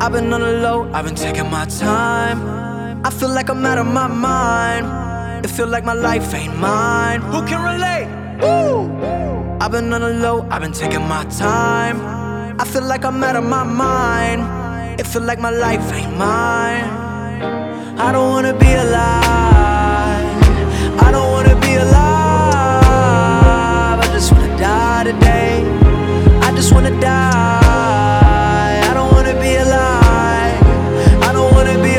I've been on the low, I've been taking my time. I feel like I'm out of my mind. It feel like my life ain't mine. Who can relate? Woo! I've been on the low, I've been taking my time. I feel like I'm out of my mind. It feel like my life ain't mine. I don't wanna be alive. I don't wanna be alive. I just wanna die today. I just wanna die. I don't wanna be alive. I don't wanna be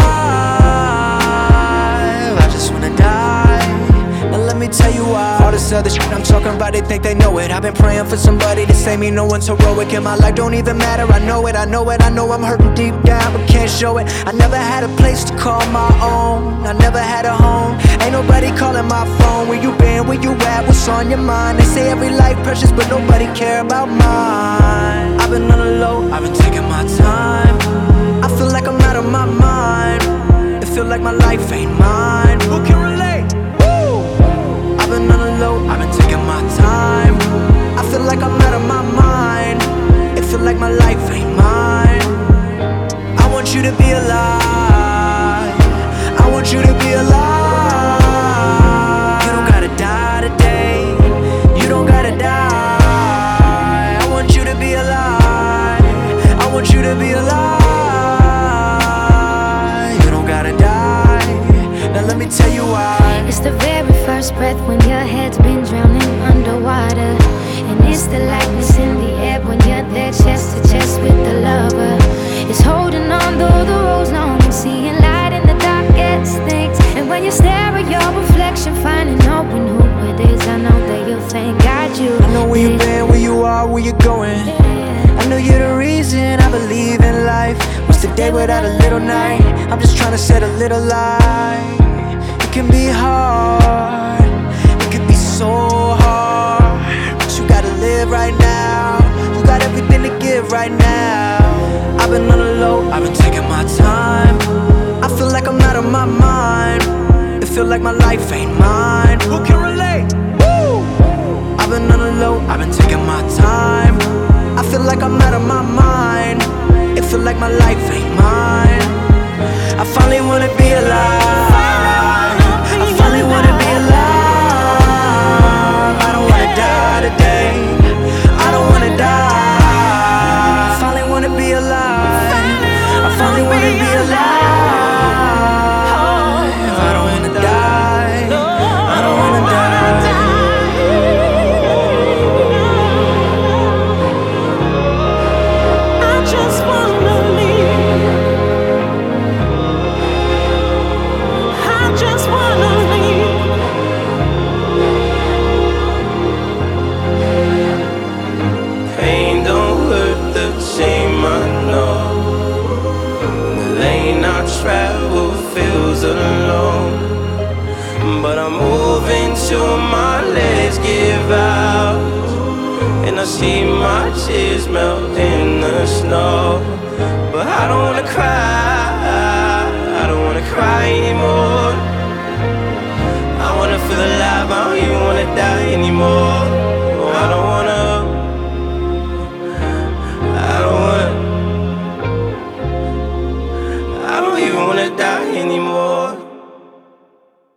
alive. I just wanna die. Now let me tell you why. All this other shit I'm talking about, they think they know it. I've been praying for somebody to save me. No one's heroic in my life, don't even matter. I know it, I know it, I know I'm hurting deep down, but can't show it. I never had a place to call my own. I never had a home. Ain't nobody calling my phone. Where you been, where you at, what's on your mind? They say every life precious, but nobody care about mine. I've been on the low, I've been taking my time. I feel like I'm out of my mind. It feel like my life ain't mine. Who can relate? Woo! I've been on the low, I've been taking my time. I feel like I'm out of my mind. It feel like my life ain't mine. I want you to be alive. I want you to be alive. You don't gotta die today. You don't gotta die. I want you to be alive. I want you to be alive. You don't gotta die. Now let me tell you why. It's the very first breath when your head's been drowning underwater. And it's the lightness in the air when you're there chest to chest with the lover. It's holding on though the road's long and seeing light in the darkest things. And when you stare at your reflection, finding out when who it is, I know that you'll thank God you. I know where you've been, where you are, where you're going. I know you're the reason I believe in life. What's the day without a little night? I'm just trying to set a little light. It can be hard, it can be so hard, but you gotta live right now. You got everything to give right now. I've been on the low, I've been taking my time. I feel like I'm out of my mind. It feel like my life ain't mine. Who can relate? Woo! I've been on the low, I've been taking my time. I feel like I'm out of my mind. It feel like my life ain't mine. I finally wanna be alive. I finally wanna be alive. I don't wanna die today. I don't wanna die. I finally wanna be alive. I finally wanna be alive. I don't wanna die. I don't wanna die. I just wanna leave. I just wanna leave. Pain don't hurt the same, I know. The lane I travel feels alone, but I'm moving till my legs give out, and I see my tears melt in the snow. But I don't wanna cry, I don't wanna cry anymore. I wanna feel alive, I don't even wanna die anymore. Oh, I don't wanna I don't even wanna die anymore.